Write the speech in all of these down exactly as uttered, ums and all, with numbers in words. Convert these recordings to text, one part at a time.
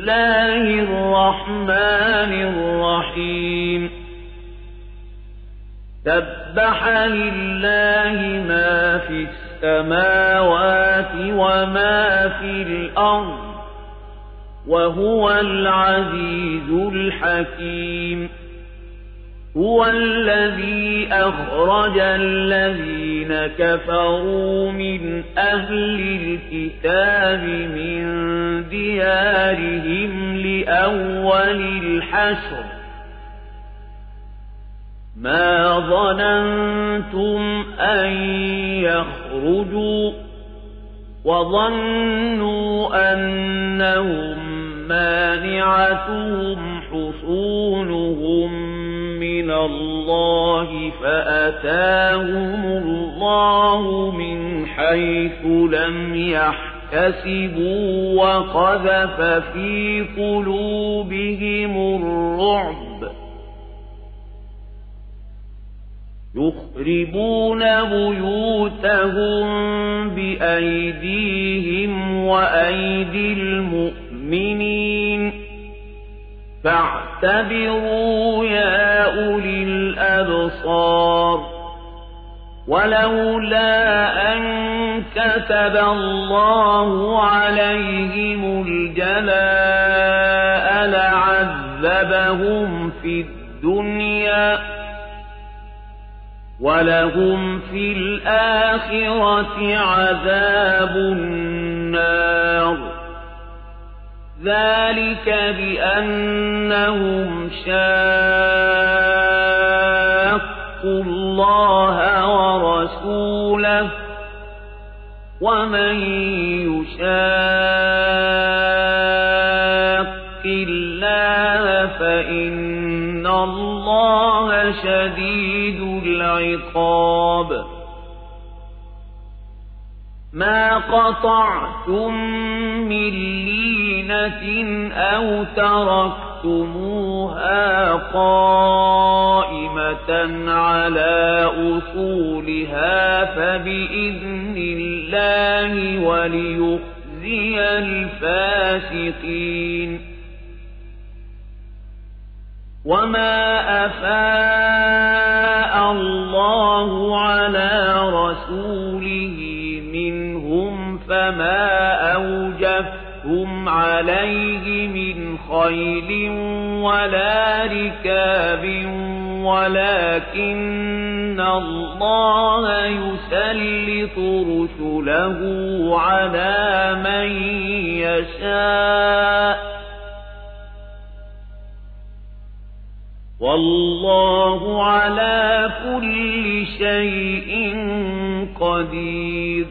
الله الرحمن الرحيم سبح لله ما في السماوات وما في الأرض وهو العزيز الحكيم هو الذي أخرج الذين كفروا من أهل الكتاب من ديارهم لأول الحشر ما ظننتم أن يخرجوا وظنوا أنهم مانعتهم حصونهم من الله فأتاهم الله من حيث لم يحتسبوا وقذف في قلوبهم الرعب يخربون بيوتهم بأيديهم وأيدي المؤمنين فاعتبروا يا أولي الأبصار ولولا أن كتب الله عليهم الجلاء لعذبهم في الدنيا ولهم في الآخرة عذاب النار ذلك بأنهم شاقوا الله ورسوله ومن يشاق الله فإن الله شديد العقاب ما قطعتم من لينة أو تركتموها قائمة على أصولها فبإذن الله وليخزي الفاسقين وما أفاء الله على رسوله منهم فما أوجفتم عليه من خيل ولا ركاب ولكن الله يسلط رسله على من يشاء والله على كل شيء قدير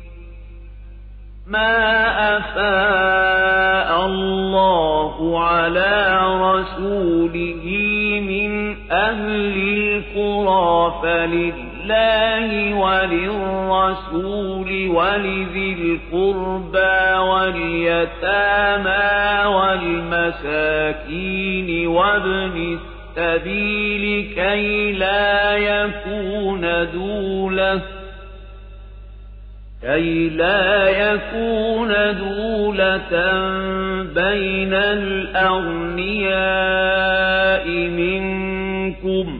ما أفاء الله على رسوله من أهل القرى فلله وللرسول ولذي القربى واليتامى والمساكين وابن السبيل كي لا يكون دولة كي لا يكون دولة بين الأغنياء منكم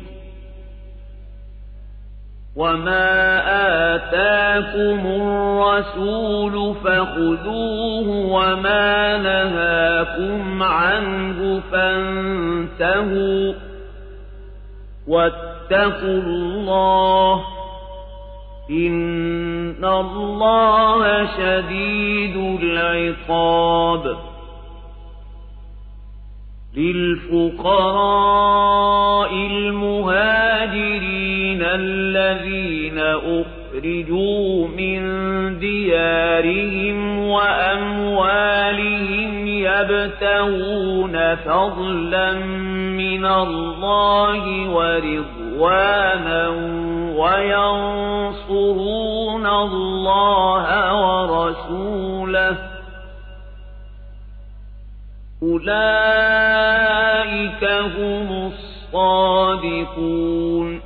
وما آتاكم الرسول فخذوه وما نهاكم عنه فانتهوا واتقوا الله إن الله شديد العقاب للفقراء المهاجرين الذين أخرجوا من ديارهم وأموالهم يبتغون فضلا من الله ورضوانا وينصرون الله ورسوله أولئك هم الصادقون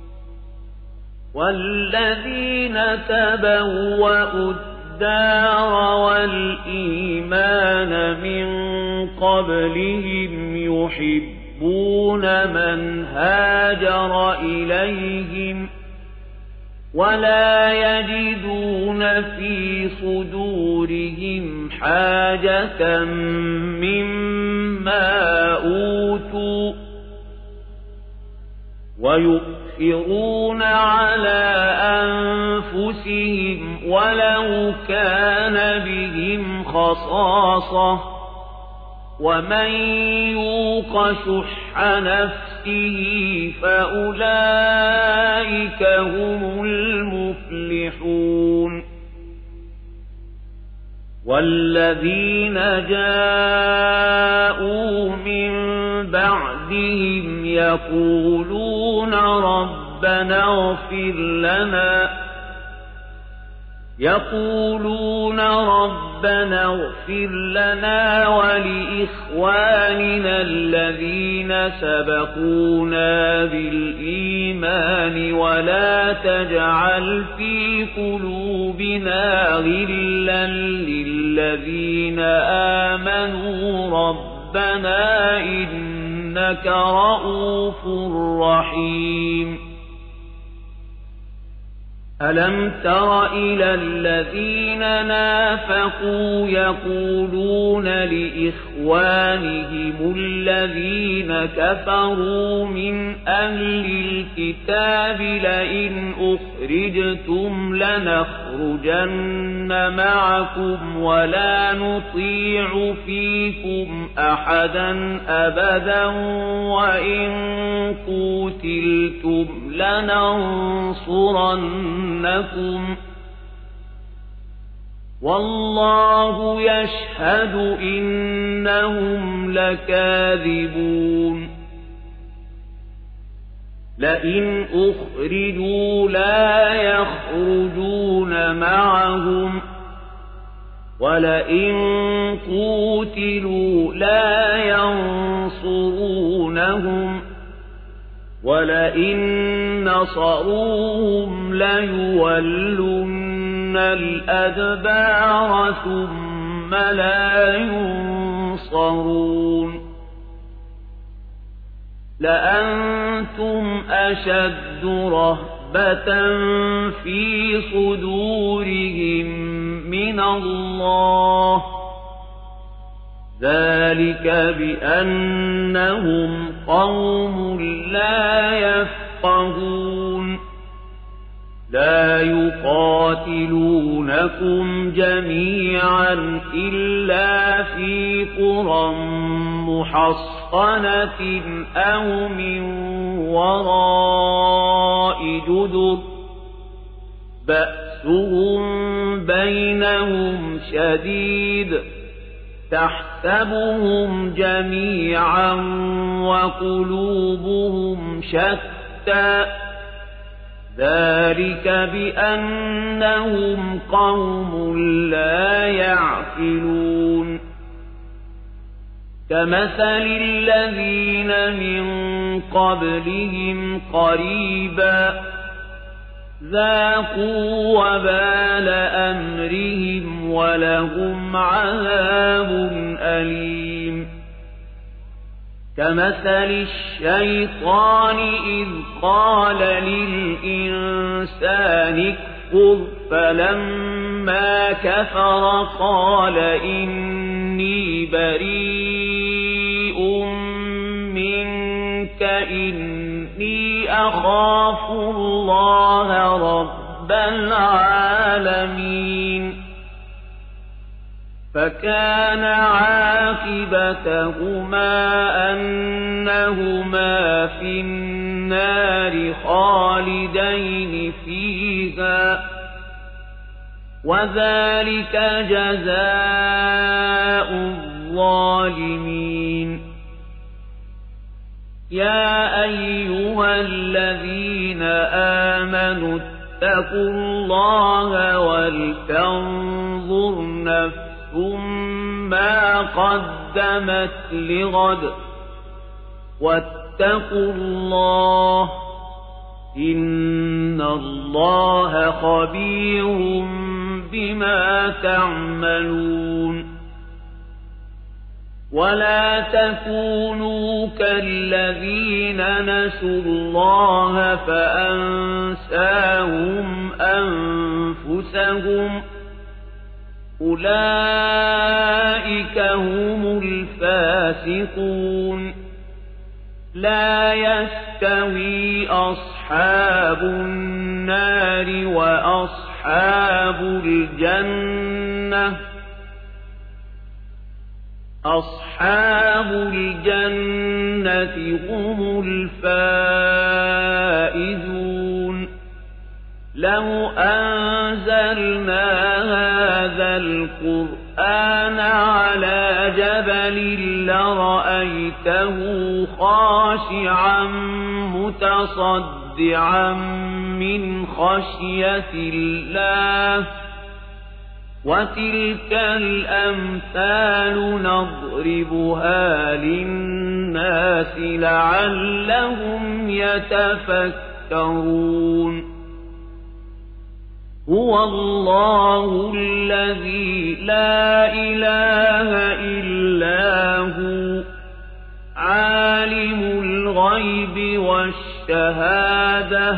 والذين تبوأوا الدار والإيمان من قبلهم يحبون من هاجر إليهم ولا يجدون في صدورهم حاجة مما أوتوا ويؤثرون على أنفسهم ولو كان بهم خصاصة ومن يوق شح نفسه فأولئك هم المفلحون والذين جاءوا من بعدهم يقولون ربنا اغفر لنا يقولون ربنا اغفر لنا ولإخواننا الذين سبقونا بالإيمان ولا تجعل في قلوبنا غلا للذين آمنوا ربنا إنك رؤوف رحيم ألم تر إلى الذين نافقوا يقولون لإخوانهم الذين كفروا من أهل الكتاب لئن أخرجتم لنخرجن معكم ولا نطيع فيكم أحدا أبدا وإن قتلتم لننصرنكم والله يشهد إنهم لكاذبون لئن أخرجوا لا يخرجون معهم ولئن قوتلوا لا ينصرونهم ولئن نصروهم ليولن الأدبار ثم لا ينصرون لأنتم أشد رهبة في صدورهم من الله ذلك بأنهم قوم لا يفقهون لا يقاتلونكم جميعا إلا في قرى محصنة أو من وراء جدر بأسهم بينهم شديد تحسبهم جميعا وقلوبهم شتى ذلك بأنهم قوم لا يعقلون كمثل الذين من قبلهم قريبا ذاقوا وبال أمرهم ولهم عذاب أليم كمثل الشيطان إذ قال للإنسان اكفر فلما كفر قال إني بريء منك إني أخاف الله رب العالمين فكان عاقبتهما أنهما في النار خالدين فيها وذلك جزاء الظالمين يا أيها الذين آمنوا اتقوا الله ولتنظر نفس ما قدمت لغد واتقوا الله إن الله خبير بما تعملون ولا تكونوا كالذين نسوا الله فأنساهم أنفسهم أولئك هم الفاسقون لا يستوي أصحاب النار وأصحاب الجنة أصحاب الجنة هم الفائزون لو أنزلنا هذا القرآن على جبل لرأيته خاشعا متصدعا من خشية الله وتلك الأمثال نضربها للناس لعلهم يتفكرون هو الله الذي لا إله إلا هو عالم الغيب والشهادة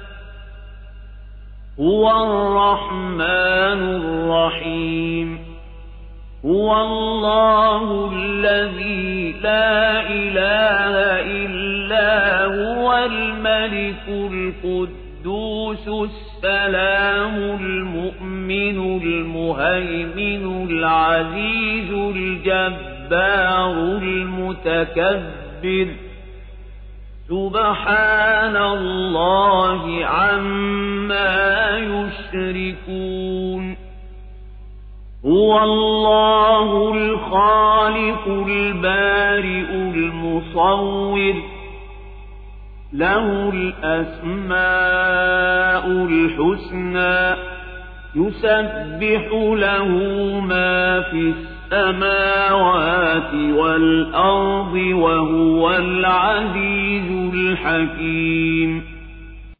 هو الرحمن الرحيم هو الله الذي لا إله إلا هو الملك القدوس السلام المؤمن المهيمن العزيز الجبار المتكبر سبحان الله عما يشركون هو الله الخالق البارئ المصور له الأسماء الحسنى يسبح له ما في السماوات والأرض وهو العزيز الحكيم